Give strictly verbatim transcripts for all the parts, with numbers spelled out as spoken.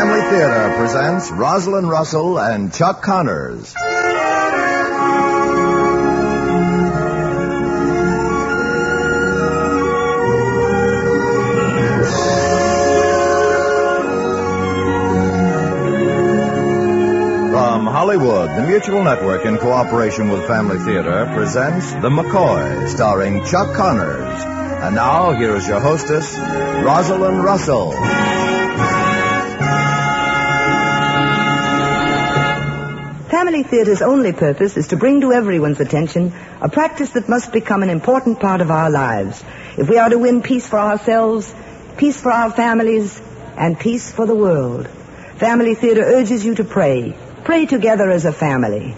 Family Theater presents Rosalind Russell and Chuck Connors. From Hollywood, the Mutual Network, in cooperation with Family Theater, presents The McCoy, starring Chuck Connors. And now, here is your hostess, Rosalind Russell. Family Theater's only purpose is to bring to everyone's attention a practice that must become an important part of our lives. If we are to win peace for ourselves, peace for our families, and peace for the world. Family Theater urges you to pray. Pray together as a family.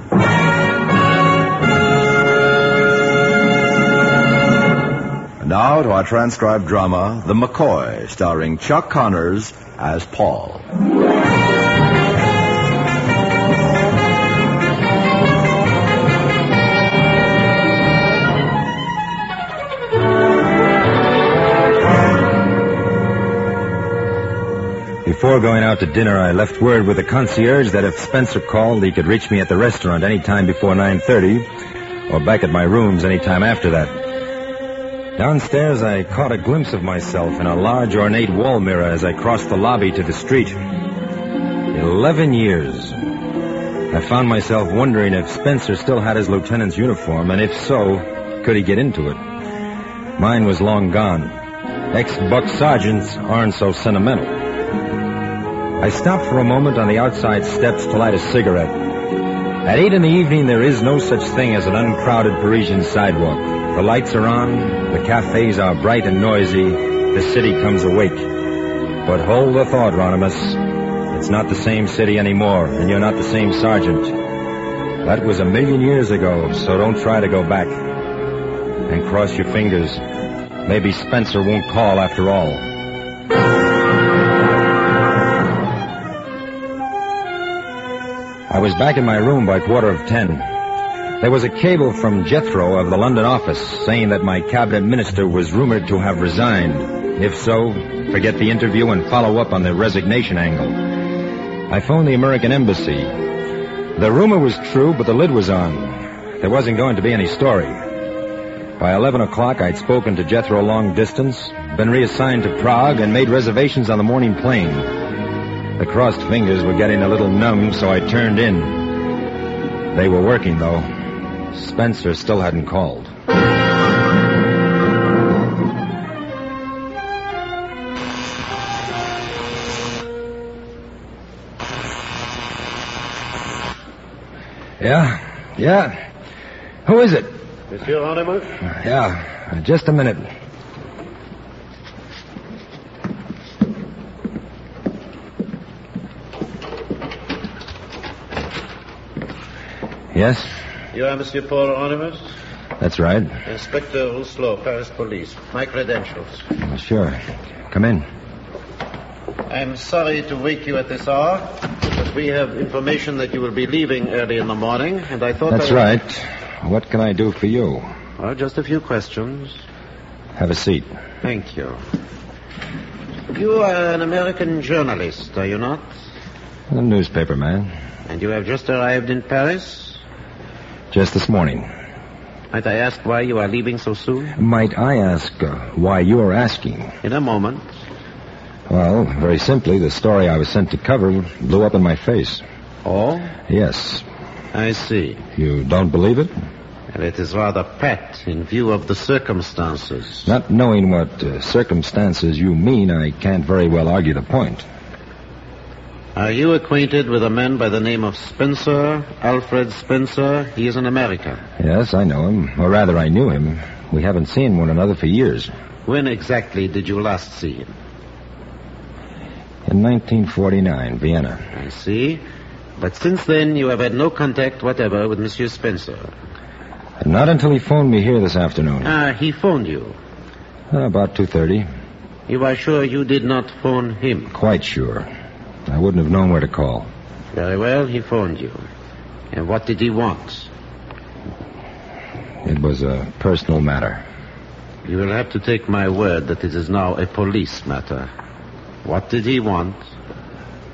And now to our transcribed drama, The McCoy, starring Chuck Connors as Paul. Before going out to dinner, I left word with the concierge that if Spencer called, he could reach me at the restaurant any time before nine thirty, or back at my rooms any time after that. Downstairs, I caught a glimpse of myself in a large ornate wall mirror as I crossed the lobby to the street. Eleven years. I found myself wondering if Spencer still had his lieutenant's uniform, and if so, could he get into it? Mine was long gone. Ex-buck sergeants aren't so sentimental. I stopped for a moment on the outside steps to light a cigarette. At eight in the evening, there is no such thing as an uncrowded Parisian sidewalk. The lights are on, the cafes are bright and noisy, the city comes awake. But hold the thought, Ronimus. It's not the same city anymore, and you're not the same sergeant. That was a million years ago, so don't try to go back. And cross your fingers. Maybe Spencer won't call after all. I was back in my room by quarter of ten. There was a cable from Jethro of the London office saying that my cabinet minister was rumored to have resigned. If so, forget the interview and follow up on the resignation angle. I phoned the American embassy. The rumor was true, but the lid was on. There wasn't going to be any story. By eleven o'clock, I'd spoken to Jethro long distance, been reassigned to Prague, and made reservations on the morning plane. The crossed fingers were getting a little numb, so I turned in. They were working, though. Spencer still hadn't called. Yeah? Yeah? Who is it? Monsieur Ronimus? Yeah, just a minute. Yes? You are Monsieur Paul Ronimus? That's right. Inspector Rousselot, Paris Police. My credentials. Well, sure. Come in. I'm sorry to wake you at this hour, but we have information that you will be leaving early in the morning, and I thought... That's I... right. What can I do for you? Well, just a few questions. Have a seat. Thank you. You are an American journalist, are you not? A newspaper man. And you have just arrived in Paris? Just this morning. Might I ask why you are leaving so soon? Might I ask uh, why you are asking? In a moment. Well, very simply, the story I was sent to cover blew up in my face. Oh? Yes. I see. You don't believe it? And it is rather pat in view of the circumstances. Not knowing what uh, circumstances you mean, I can't very well argue the point. Are you acquainted with a man by the name of Spencer, Alfred Spencer? He is in America. Yes, I know him. Or rather, I knew him. We haven't seen one another for years. When exactly did you last see him? In nineteen forty-nine, Vienna. I see. But since then, you have had no contact whatever with Monsieur Spencer. Not until he phoned me here this afternoon. Ah, he phoned you? Uh, about two thirty. You are sure you did not phone him? Quite sure. I wouldn't have known where to call. Very well, he phoned you. And what did he want? It was a personal matter. You will have to take my word that it is now a police matter. What did he want?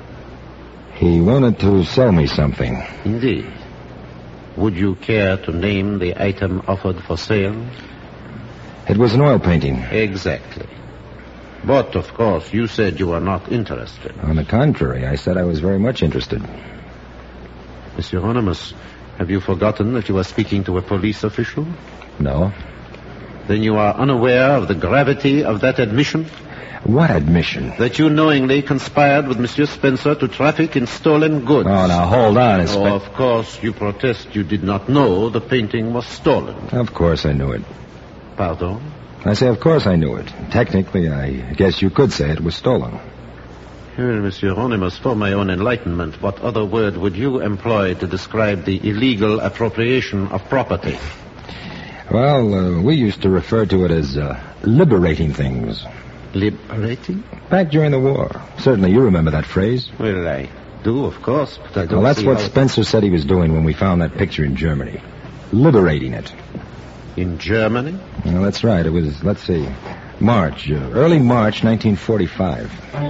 He wanted to sell me something. Indeed. Would you care to name the item offered for sale? It was an oil painting. Exactly. But, of course, you said you were not interested. On the contrary, I said I was very much interested. Monsieur Hieronymus, have you forgotten that you are speaking to a police official? No. Then you are unaware of the gravity of that admission? What admission? That you knowingly conspired with Monsieur Spencer to traffic in stolen goods. Oh, now, hold on, Oh, Inspector. of course, you protest you did not know the painting was stolen. Of course I knew it. Pardon? I say, of course I knew it. Technically, I guess you could say it was stolen. Well, Monsieur Hieronymus, for my own enlightenment, what other word would you employ to describe the illegal appropriation of property? Well, uh, we used to refer to it as uh, liberating things. Liberating? Back during the war. Certainly you remember that phrase. Well, I do, of course, but I don't Well, that's see what how... Spencer said he was doing when we found that picture in Germany. Liberating it. In Germany? Well, that's right. It was, let's see, March, uh, early March nineteen forty-five.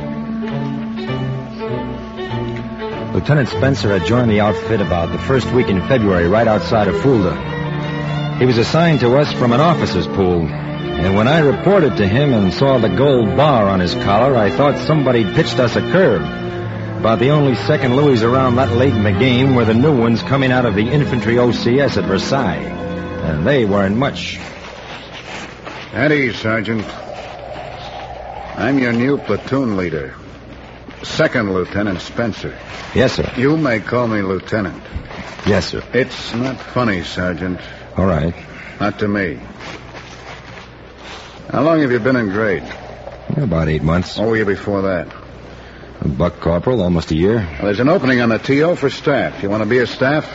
Lieutenant Spencer had joined the outfit about the first week in February, right outside of Fulda. He was assigned to us from an officer's pool. And when I reported to him and saw the gold bar on his collar, I thought somebody'd pitched us a curve. About the only second Louis around that late in the game were the new ones coming out of the infantry O C S at Versailles. And they weren't much. At ease, Sergeant. I'm your new platoon leader. Second Lieutenant Spencer. Yes, sir. You may call me Lieutenant. Yes, sir. It's not funny, Sergeant. All right. Not to me. How long have you been in grade? About eight months. What were you before that? A buck corporal, almost a year. Well, there's an opening on the T O for staff. You want to be a staff?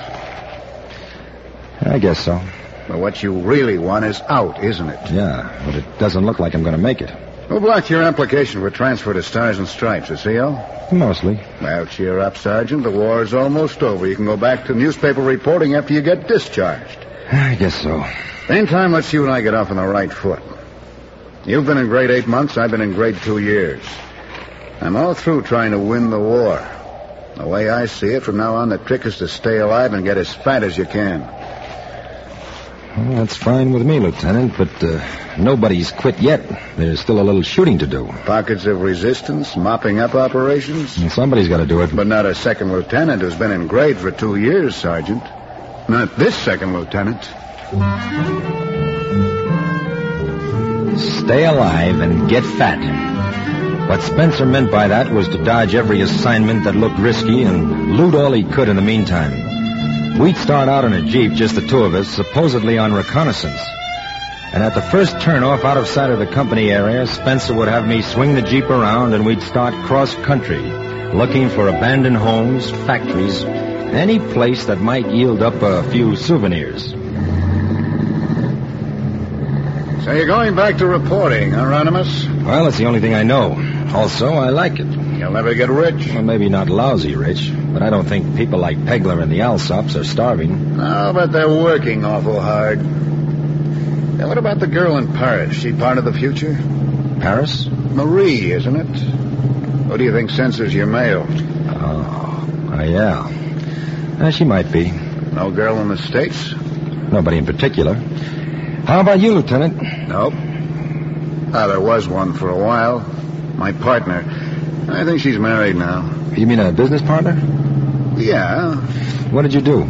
I guess so. But what you really want is out, isn't it? Yeah, but it doesn't look like I'm going to make it. Who blocked your application for transfer to Stars and Stripes, the C O? Mostly. Well, cheer up, Sergeant. The war's almost over. You can go back to newspaper reporting after you get discharged. I guess so. Meantime, let's you and I get off on the right foot. You've been in grade eight months. I've been in grade two years. I'm all through trying to win the war. The way I see it, from now on, the trick is to stay alive and get as fat as you can. Well, that's fine with me, Lieutenant, but uh, nobody's quit yet. There's still a little shooting to do. Pockets of resistance, mopping up operations. And somebody's got to do it. But not a second lieutenant who's been in grade for two years, Sergeant. Not this second lieutenant. Stay alive and get fat. What Spencer meant by that was to dodge every assignment that looked risky and loot all he could in the meantime. We'd start out in a Jeep, just the two of us, supposedly on reconnaissance. And at the first turnoff out of sight of the company area, Spencer would have me swing the Jeep around and we'd start cross-country, looking for abandoned homes, factories, any place that might yield up a few souvenirs. So you're going back to reporting, huh, Hieronymus? Well, it's the only thing I know. Also, I like it. You'll never get rich. Well, maybe not lousy rich, but I don't think people like Pegler and the Alsops are starving. No, but they're working awful hard. Now, what about the girl in Paris? She part of the future? Paris? Marie, isn't it? Who do you think censors your mail? Oh, uh, yeah. Uh, she might be. No girl in the States? Nobody in particular. How about you, Lieutenant? Nope. Ah, there was one for a while. My partner. I think she's married now. You mean a business partner? Yeah. What did you do?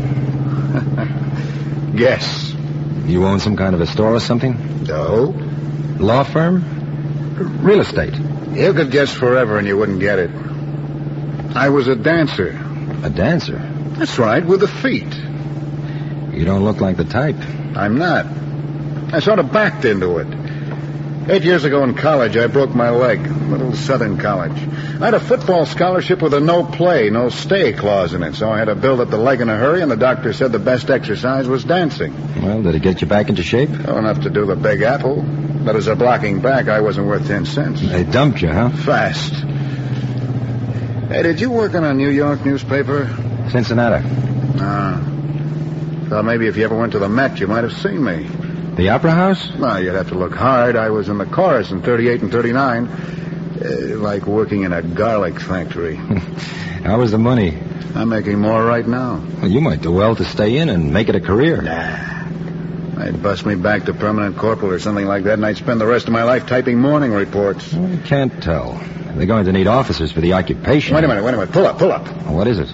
Guess. You own some kind of a store or something? No. Law firm? Real estate? You could guess forever and you wouldn't get it. I was a dancer. A dancer? That's right, with the feet. You don't look like the type. I'm not. I sort of backed into it. Eight years ago in college, I broke my leg. Little Southern college. I had a football scholarship with a no-play, no-stay clause in it, so I had to build up the leg in a hurry, and the doctor said the best exercise was dancing. Well, did it get you back into shape? Oh, enough to do the Big Apple. But as a blocking back, I wasn't worth ten cents. They dumped you, huh? Fast. Hey, did you work on a New York newspaper? Cincinnati. Ah. Thought maybe if you ever went to the Met, you might have seen me. The Opera House? Well, you'd have to look hard. I was in the chorus in thirty-eight and thirty-nine. Uh, like working in a garlic factory. How was the money? I'm making more right now. Well, you might do well to stay in and make it a career. Nah. They'd bust me back to permanent corporal or something like that, and I'd spend the rest of my life typing morning reports. Well, you can't tell. They're going to need officers for the occupation. Wait a minute, wait a minute. Pull up, pull up. Well, what is it?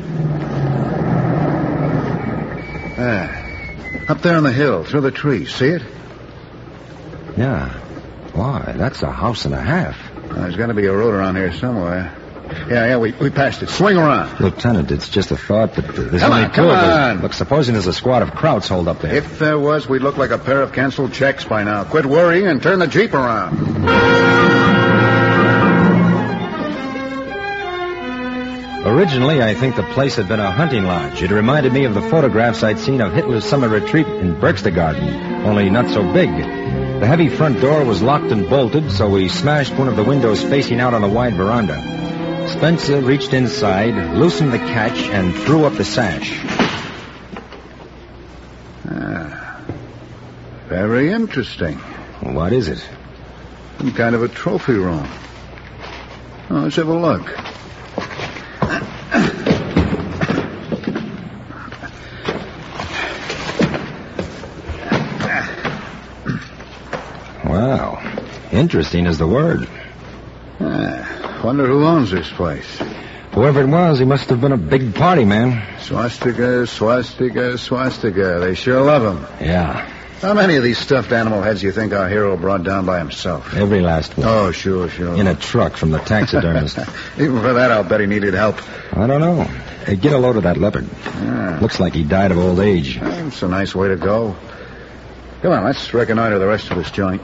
Ah. Up there on the hill, through the trees. See it? Yeah. Why, that's a house and a half. Well, there's got to be a road around here somewhere. Yeah, yeah, we, we passed it. Swing around. Lieutenant, it's just a thought, but uh, there's Come only on, two come of us. on. Look, supposing there's a squad of Krauts holed up there. If there was, we'd look like a pair of canceled checks by now. Quit worrying and turn the Jeep around. Originally, I think the place had been a hunting lodge. It reminded me of the photographs I'd seen of Hitler's summer retreat in Berchtesgaden, only not so big. The heavy front door was locked and bolted, so we smashed one of the windows facing out on the wide veranda. Spencer reached inside, loosened the catch, and threw up the sash. Ah, very interesting. What is it? Some kind of a trophy room. Oh, let's have a look. Wow. Interesting is the word. Ah, wonder who owns this place. Whoever it was, he must have been a big party man. Swastika, swastika, swastika. They sure love him. Yeah. How many of these stuffed animal heads do you think our hero brought down by himself? Every last one. Oh, sure, sure. In a truck from the taxidermist. Even for that, I'll bet he needed help. I don't know. Hey, get a load of that leopard. Ah. Looks like he died of old age. Well, it's a nice way to go. Come on, let's reconnoiter the rest of this joint.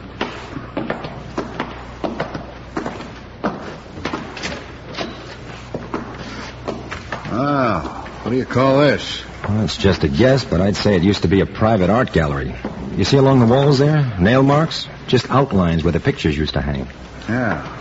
Wow. What do you call this? Well, it's just a guess, but I'd say it used to be a private art gallery. You see along the walls there? Nail marks? Just outlines where the pictures used to hang. Yeah.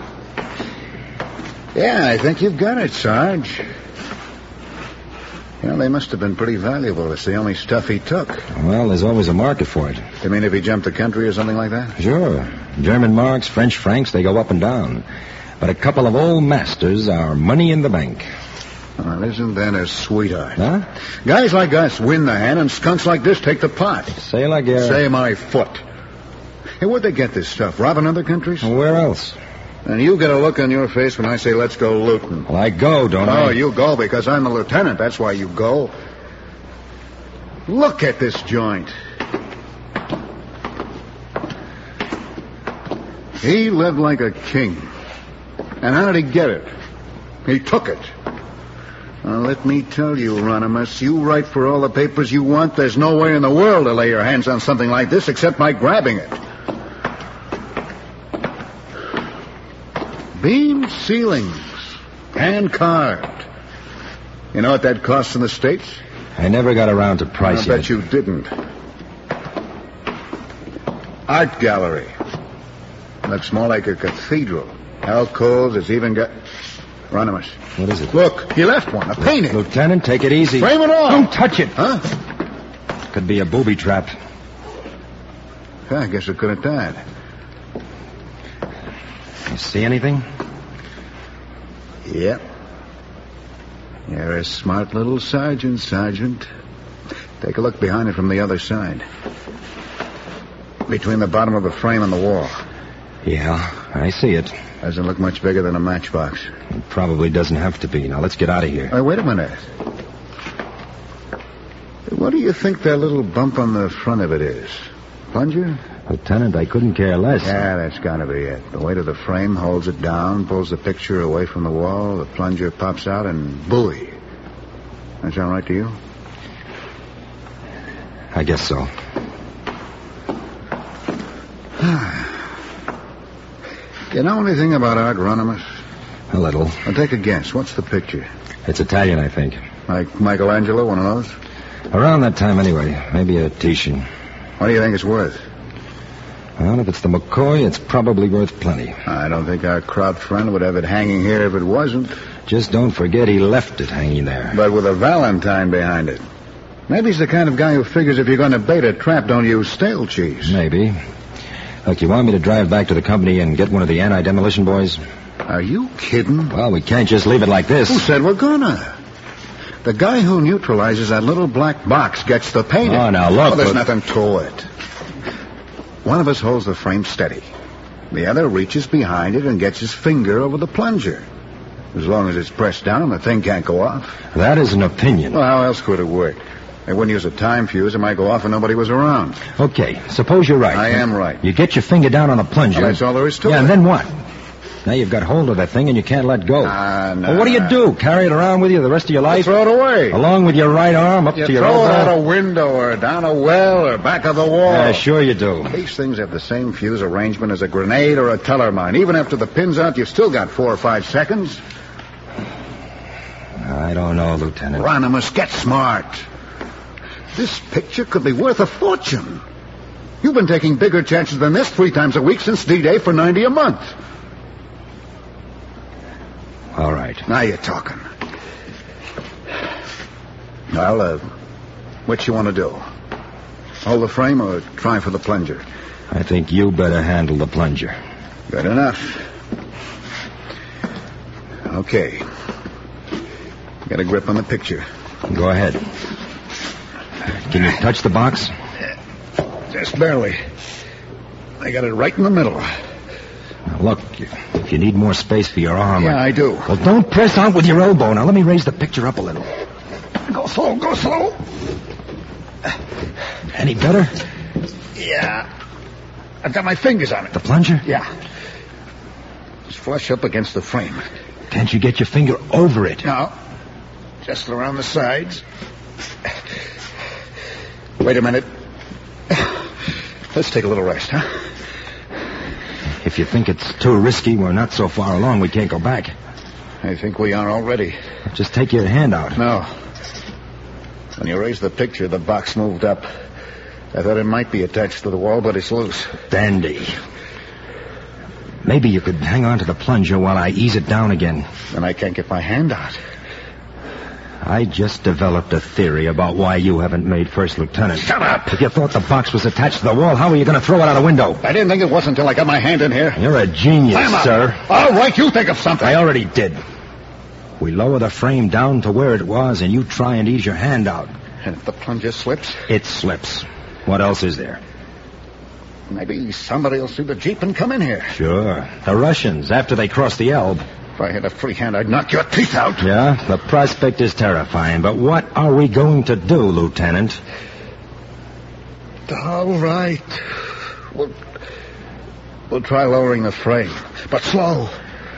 Yeah, I think you've got it, Sarge. You know, they must have been pretty valuable. It's the only stuff he took. Well, there's always a market for it. You mean if he jumped the country or something like that? Sure. German marks, French francs, they go up and down. But a couple of old masters are money in the bank. Well, isn't that a sweetheart? Huh? Guys like us win the hand, and skunks like this take the pot. Say like you're... Say my foot. Hey, where'd they get this stuff? Robbing other countries? Where else? And you get a look on your face when I say let's go looting. Well, I go, don't I? Oh, you go because I'm the lieutenant. That's why you go. Look at this joint. He lived like a king. And how did he get it? He took it. Now, let me tell you, Ronimus, you write for all the papers you want. There's no way in the world to lay your hands on something like this except by grabbing it. Beam ceilings, hand carved. You know what that costs in the States? I never got around to pricing I bet it. you didn't. Art gallery. Looks more like a cathedral. Alcoves, it's even got... Ronimus. What is it? Look, he left one, a painting. Lieutenant, take it easy. Frame it all. Don't touch it. Huh? Could be a booby trap. Yeah, I guess it could have died. You see anything? Yep. You're a smart little sergeant, Sergeant. Take a look behind it from the other side. Between the bottom of the frame and the wall. Yeah, I see it. Doesn't look much bigger than a matchbox. It probably doesn't have to be. Now, let's get out of here. Hey, wait a minute. What do you think that little bump on the front of it is? Plunger? Lieutenant, I couldn't care less. Yeah, that's got to be it. The weight of the frame holds it down, pulls the picture away from the wall, the plunger pops out, and buoy. That sound right to you? I guess so. You know anything about art, Ronimus? A little. Well, take a guess. What's the picture? It's Italian, I think. Like Michelangelo, one of those? Around that time, anyway. Maybe a Titian. What do you think it's worth? Well, if it's the McCoy, it's probably worth plenty. I don't think our Kraut friend would have it hanging here if it wasn't. Just don't forget he left it hanging there. But with a Valentine behind it. Maybe he's the kind of guy who figures if you're going to bait a trap, don't use stale cheese. Maybe. Look, you want me to drive back to the company and get one of the anti-demolition boys? Are you kidding? Well, we can't just leave it like this. Who said we're gonna? The guy who neutralizes that little black box gets the painting. Oh, now look. Oh, there's look. nothing to it. One of us holds the frame steady. The other reaches behind it and gets his finger over the plunger. As long as it's pressed down, the thing can't go off. That is an opinion. Well, how else could it work? They wouldn't use a time fuse. It might go off and nobody was around. Okay, suppose you're right. I am right. You get your finger down on the plunger. Well, that's all there is to yeah, it. and then what? Now you've got hold of that thing and you can't let go. Ah, no. Well, what do you do? Carry it around with you the rest of your You life? throw it away. Along with your right arm up You to your throw it elbow? out a window or down a well or back of the wall. Yeah, sure you do. These things have the same fuse arrangement as a grenade or a teller mine. Even after the pin's out, you've still got four or five seconds. I don't know, Lieutenant. Ronimus, get smart. This picture could be worth a fortune. You've been taking bigger chances than this three times a week since D-Day for ninety a month. All right. Now you're talking. Well, uh, what you want to do? Hold the frame or try for the plunger? I think you better handle the plunger. Good enough. Okay. Got a grip on the picture. Go ahead. Can you touch the box? Just barely. I got it right in the middle. Now, look, if you need more space for your arm... Yeah, I do. Well, don't press out with your elbow. Now, let me raise the picture up a little. Go slow, go slow. Any better? Yeah. I've got my fingers on it. The plunger? Yeah. Just flush up against the frame. Can't you get your finger over it? No. Just around the sides. Wait a minute. Let's take a little rest, huh? If you think it's too risky, we're not so far along we can't go back. I think we are already. Just take your hand out. No. When you raised the picture, the box moved up. I thought it might be attached to the wall, but it's loose. Dandy. Maybe you could hang on to the plunger while I ease it down again. Then I can't get my hand out. I just developed a theory about why you haven't made first lieutenant. Shut up! If you thought the box was attached to the wall, how were you going to throw it out a window? I didn't think it was until I got my hand in here. You're a genius, Time out. sir. All right, you think of something. I already did. We lower the frame down to where it was, and you try and ease your hand out. And if the plunger slips? It slips. What else is there? Maybe somebody will see the Jeep and come in here. Sure. The Russians, after they cross the Elbe. If I had a free hand, I'd knock your teeth out. Yeah, the prospect is terrifying, but what are we going to do, Lieutenant? All right. We'll, we'll try lowering the frame, but slow.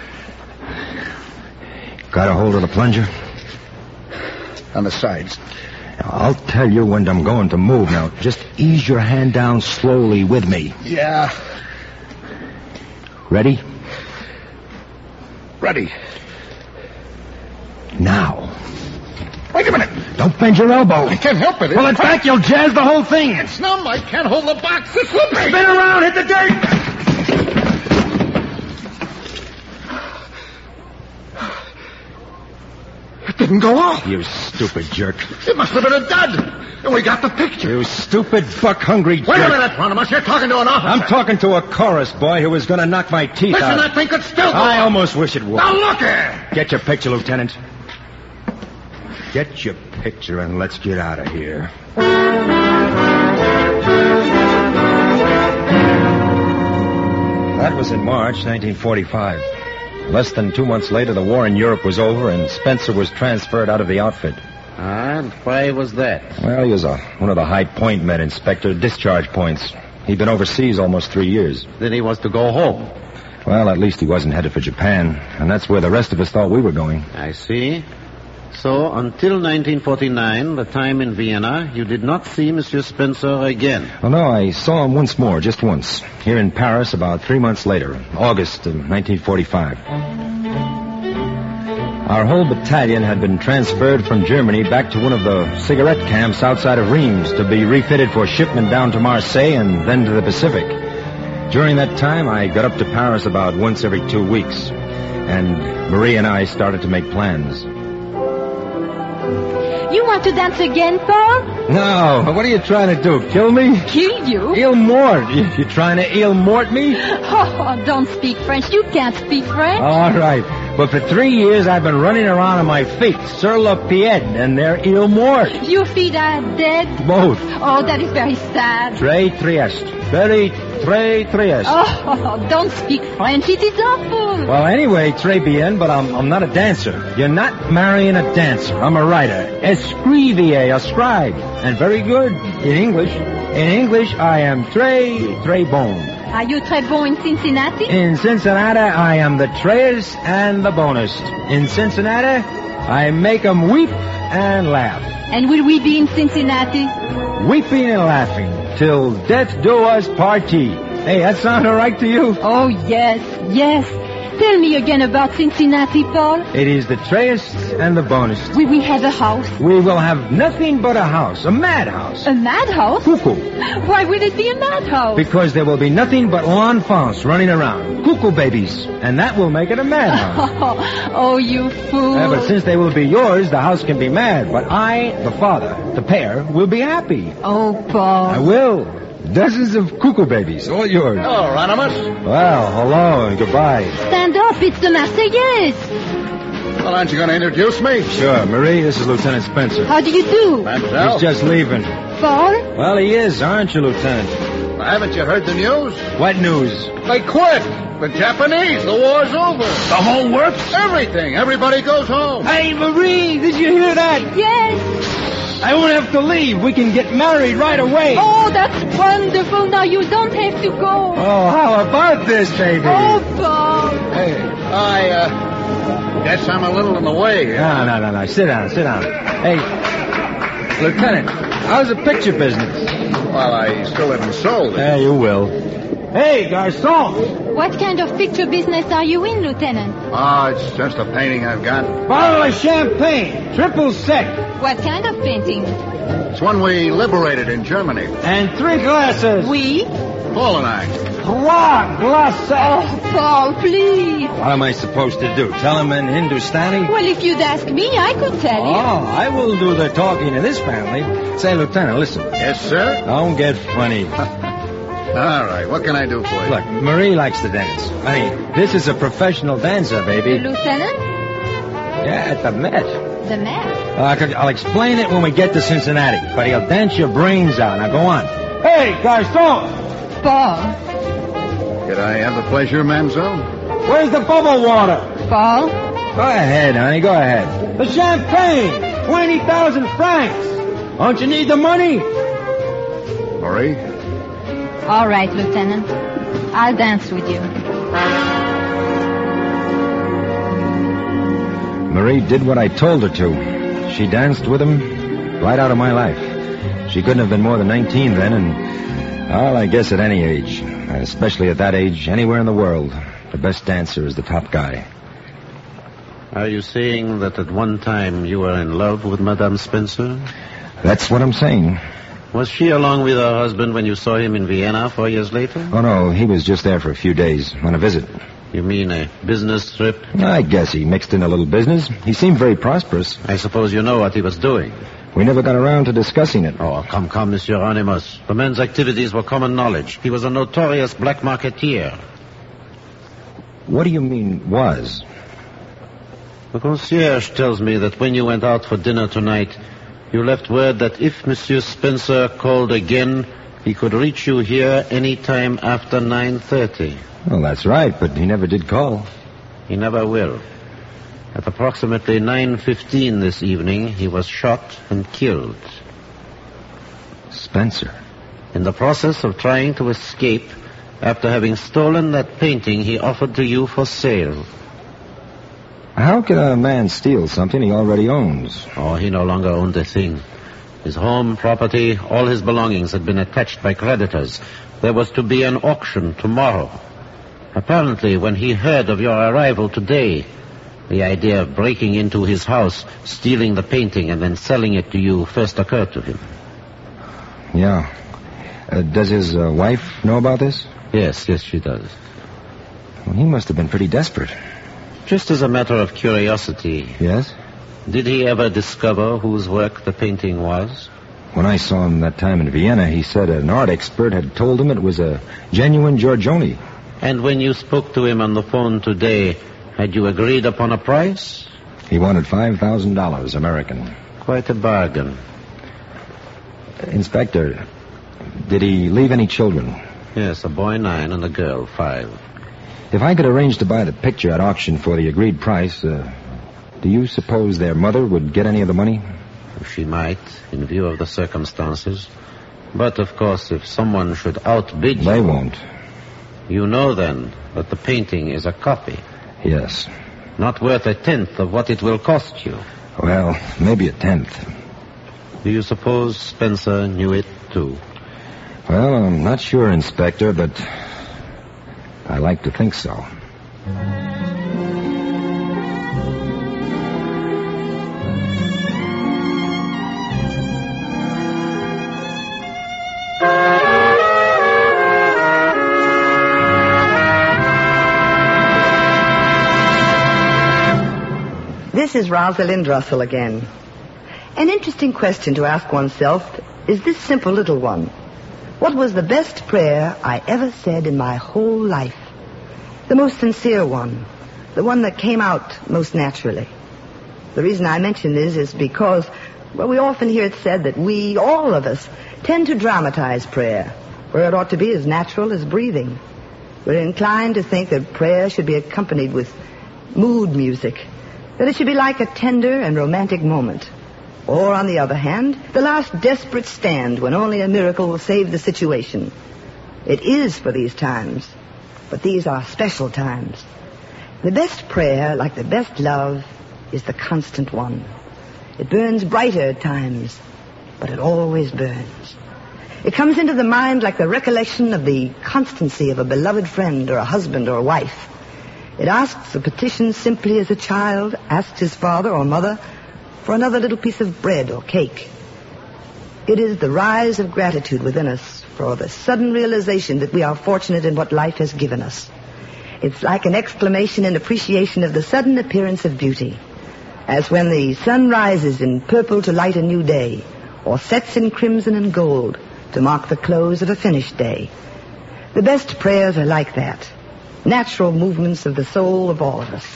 Got a hold of the plunger? On the sides. I'll tell you when I'm going to move. Now, just ease your hand down slowly with me. Yeah. Ready? Ready. Now. Wait a minute. Don't bend your elbow. I can't help it. Well, in fact, you'll jazz the whole thing. It's numb. I can't hold the box. It's slippery. Spin around, hit the dirt. It didn't go off. You stupid jerk. It must have been a dud. And we got the picture. You stupid, buck-hungry jerk. Wait a minute, Ronimus. You're talking to an officer. I'm talking to a chorus boy who was going to knock my teeth Listen, out. that thing could still go I off. almost wish it would. Now look here. Get your picture, Lieutenant. Get your picture and let's get out of here. That was in March nineteen forty-five. Less than two months later, the war in Europe was over and Spencer was transferred out of the outfit. And why was that? Well, he was a, one of the high point men, Inspector, discharge points. He'd been overseas almost three years. Then he was to go home. Well, at least he wasn't headed for Japan, and that's where the rest of us thought we were going. I see. So, until nineteen forty-nine, the time in Vienna, you did not see Monsieur Spencer again. Well, no, I saw him once more, just once, here in Paris about three months later, August of nineteen forty-five. Our whole battalion had been transferred from Germany back to one of the cigarette camps outside of Reims to be refitted for shipment down to Marseille and then to the Pacific. During that time, I got up to Paris about once every two weeks, and Marie and I started to make plans. You want to dance again, Paul? No, what are you trying to do, kill me? Kill you? Il mort. You, you trying to il mort me? Oh, don't speak French. You can't speak French. All right. But for three years, I've been running around on my feet, sur le pied, and they're il mort. Your feet are dead? Both. Oh, that is very sad. Très triste. Very, très triste. Oh, don't speak French. It is awful. Well, anyway, très bien, but I'm, I'm not a dancer. You're not marrying a dancer. I'm a writer. Escrivier, a scribe. And very good in English. In English, I am très, très bon. Are you très bon in Cincinnati? In Cincinnati, I am the treyest and the bonest. In Cincinnati, I make 'em weep and laugh. And will we be in Cincinnati? Weeping and laughing till death do us party. Hey, that sound all right to you? Oh, yes, yes. Tell me again about Cincinnati, Paul. It is the treyest and the bonest. Will we have a house? We will have nothing but a house, a madhouse. A madhouse? Cuckoo. Why would it be a madhouse? Because there will be nothing but l'enfants running around. Cuckoo babies. And that will make it a madhouse. Oh, oh, you fool. Uh, but since they will be yours, the house can be mad. But I, the father, the pair, will be happy. Oh, Paul. I will. Dozens of cuckoo babies, all yours. Hello, Ronimus. Well, hello and goodbye. Stand up, it's the Marseillaise. Well, aren't you going to introduce me? Sure, Marie, this is Lieutenant Spencer. How do you do? Mademoiselle? He's just leaving. Paul? Well, he is, aren't you, Lieutenant? Well, haven't you heard the news? What news? They quit. The Japanese. The war's over. The whole works? Everything. Everybody goes home. Hey, Marie, did you hear that? Yes. I won't have to leave. We can get married right away. Oh, that's wonderful. Now you don't have to go. Oh, how about this, baby? Oh, Paul. Hey, I, uh, guess I'm a little in the way. No, no, no, no. Sit down, sit down. Hey, Lieutenant, how's the picture business? Well, I still haven't sold it. Yeah, you will. Hey, garçon! What kind of picture business are you in, Lieutenant? Oh, it's just a painting I've got. Bottle of champagne, triple sec, What kind of painting? It's one we liberated in Germany. and three glasses. We? Paul and I. Trois glasses. Oh, Paul, please. What am I supposed to do? Tell him in Hindustani? Well, if you'd ask me, I could tell you. Oh, I will do the talking in this family. Say, Lieutenant, listen. Yes, sir? Don't get funny. All right, what can I do for you? Look, Marie likes to dance. I mean, this is a professional dancer, The baby. Lieutenant? Yeah, at the Met. The man. Uh, I could- I'll explain it when we get to Cincinnati, but he'll dance your brains out. Now, go on. Hey, garçon! Paul. Could I have the pleasure, mademoiselle? Where's the bubble water? Paul? Go ahead, honey, go ahead. The champagne! twenty thousand francs! Don't you need the money? Marie? All right, Lieutenant. I'll dance with you. Marie did what I told her to. She danced with him right out of my life. She couldn't have been more than nineteen then, and, well, I guess at any age, and especially at that age, anywhere in the world, the best dancer is the top guy. Are you saying that at one time you were in love with Madame Spencer? That's what I'm saying. Was she along with her husband when you saw him in Vienna four years later? Oh, no, he was just there for a few days on a visit. You mean a business trip? I guess he mixed in a little business. He seemed very prosperous. I suppose you know what he was doing. We never got around to discussing it. Oh, come, come, Monsieur Animus. The man's activities were common knowledge. He was a notorious black marketeer. What do you mean, was? The concierge tells me that when you went out for dinner tonight, you left word that if Monsieur Spencer called again, he could reach you here any time after nine thirty. Well, that's right, but he never did call. He never will. At approximately nine fifteen this evening, he was shot and killed. Spencer. In the process of trying to escape after having stolen that painting he offered to you for sale. How can a man steal something he already owns? Oh, he no longer owned a thing. His home, property, all his belongings had been attached by creditors. There was to be an auction tomorrow. Apparently, when he heard of your arrival today, the idea of breaking into his house, stealing the painting, and then selling it to you first occurred to him. Yeah. Uh, does his uh, wife know about this? Yes, yes, she does. Well, he must have been pretty desperate. Just as a matter of curiosity, Yes? Did he ever discover whose work the painting was? When I saw him that time in Vienna, he said an art expert had told him it was a genuine Giorgione. And when you spoke to him on the phone today, had you agreed upon a price? He wanted five thousand dollars American. Quite a bargain. Inspector, did he leave any children? Yes, a boy nine and a girl five. If I could arrange to buy the picture at auction for the agreed price, uh, do you suppose their mother would get any of the money? She might, in view of the circumstances. But, of course, if someone should outbid you... They won't. You know, then, that the painting is a copy. Yes. Not worth a tenth of what it will cost you. Well, maybe a tenth. Do you suppose Spencer knew it, too? Well, I'm not sure, Inspector, but I like to think so. This is Rosalind Russell again. An interesting question to ask oneself is this simple little one. What was the best prayer I ever said in my whole life? The most sincere one. The one that came out most naturally. The reason I mention this is because, well, we often hear it said that we, all of us, tend to dramatize prayer, where it ought to be as natural as breathing. We're inclined to think that prayer should be accompanied with mood music, that it should be like a tender and romantic moment. Or, on the other hand, the last desperate stand when only a miracle will save the situation. It is for these times, but these are special times. The best prayer, like the best love, is the constant one. It burns brighter at times, but it always burns. It comes into the mind like the recollection of the constancy of a beloved friend or a husband or a wife. It asks a petition simply as a child asks his father or mother for another little piece of bread or cake. It is the rise of gratitude within us for the sudden realization that we are fortunate in what life has given us. It's like an exclamation in appreciation of the sudden appearance of beauty, as when the sun rises in purple to light a new day, or sets in crimson and gold to mark the close of a finished day. The best prayers are like that. Natural movements of the soul of all of us.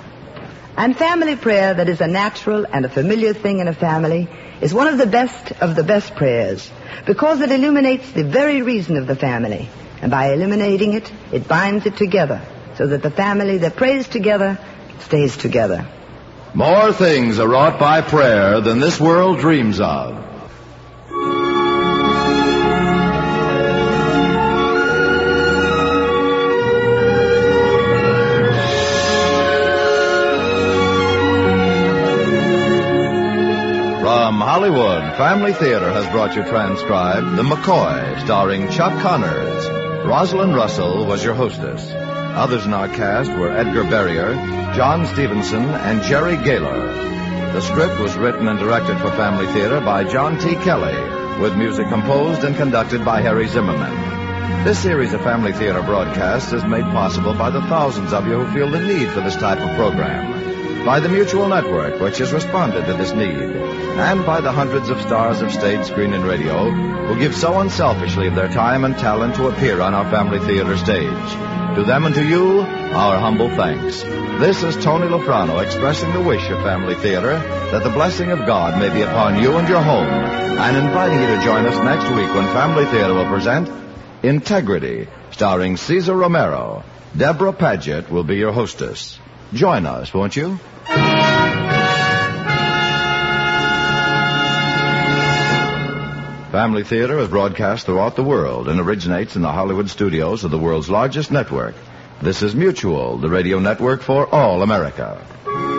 And family prayer that is a natural and a familiar thing in a family is one of the best of the best prayers because it illuminates the very reason of the family. And by illuminating it, it binds it together so that the family that prays together stays together. More things are wrought by prayer than this world dreams of. From Hollywood, Family Theater has brought you transcribed The McCoy, starring Chuck Connors. Rosalind Russell was your hostess. Others in our cast were Edgar Barrier, John Stevenson, and Jerry Gaylor. The script was written and directed for Family Theater by John T. Kelly, with music composed and conducted by Harry Zimmerman. This series of Family Theater broadcasts is made possible by the thousands of you who feel the need for this type of program, by the Mutual Network, which has responded to this need, and by the hundreds of stars of stage, screen, and radio who give so unselfishly of their time and talent to appear on our Family Theater stage. To them and to you, our humble thanks. This is Tony Lofrano expressing the wish of Family Theater that the blessing of God may be upon you and your home, and inviting you to join us next week when Family Theater will present Integrity, starring Cesar Romero. Deborah Paget will be your hostess. Join us, won't you? Family Theater is broadcast throughout the world and originates in the Hollywood studios of the world's largest network. This is Mutual, the radio network for all America.